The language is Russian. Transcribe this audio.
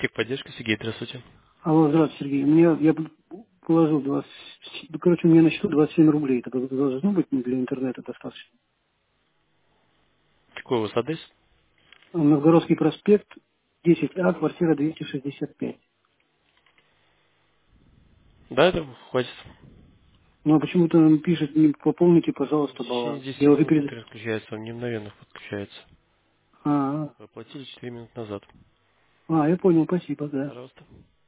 Техподдержка, Сергей, здравствуйте. Алло, здравствуйте, Сергей. Я положил 20, ну, короче, у меня на счету 27 рублей. Это должно быть для интернета достаточно. Какой у вас адрес? Новгородский проспект, 10А, квартира 265. Да, это хватит. Но почему-то он пишет, не пополните, В пожалуйста, течение баланс. 10 Я уже минут перед... интернет включается, он не мгновенно подключается. А, Вы оплатили 4 минуты назад. я понял, спасибо, да. Пожалуйста.